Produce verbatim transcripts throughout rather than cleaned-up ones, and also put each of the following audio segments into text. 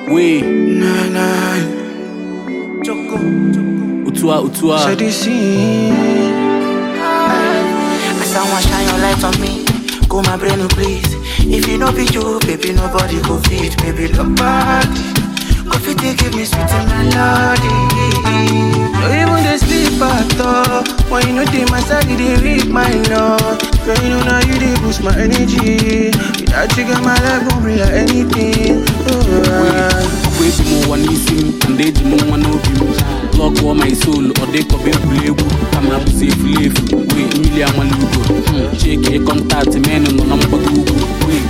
We Nah, nah. Choco Utua Utua So this scene. I someone shine your light on me. Go my brain, please. If you know be you, baby, nobody go fit. Baby, look back. Go fit, they give me sweet melody. No even they sleep at all. When you know they my side, they read my note. Girl, you know now you they boost my energy. Without you, girl, my life gon' be like anything. Alright. We be more one easy and they do more one of you. Lock all my soul or they could be able come up safe live. We Emilia Malugo. Check a contact man on the number Google.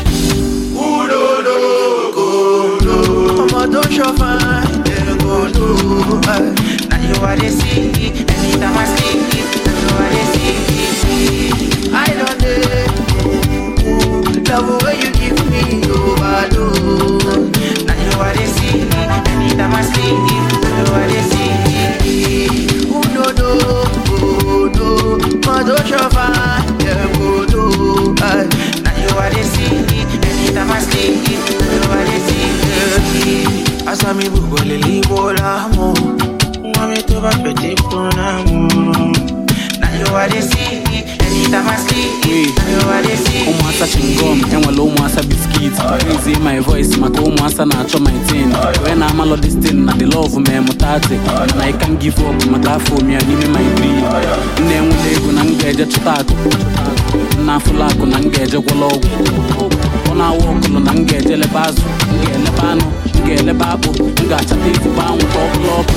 Mama, don't show fine, then go do. Now you are the sea, anytime I sleep, now you are the sea. I don't know, love the way you give me overdose. Now you are the sea, anytime I sleep, now you are the sea. Who don't know, who know, mama, don't show fine, then go do. Now you are the sea, anytime I sleep, now you are the sea. Asami bugo lili bola mo, mami to ba petit pona mo. Now you are the sea, anytime I sleep. Now you are the sea. Omo asa chingom, enwelo omo asa biscuits. Crazy my voice, maka omo asa na acho my thing. When I'm all this thing, na the love me mutate. And I can't give up, maka for me and me my dream. Nde nwele ego na ngeje chutako. Na fulako na ngeje kwologo. Ona wokolo na ngeje lebazo, ngele bano. Get a babu, got a big bound for club.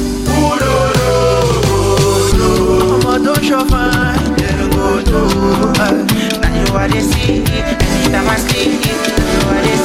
Mama, don't show fine, then go do. Now you are the sea, anytime I sleep. Now you are the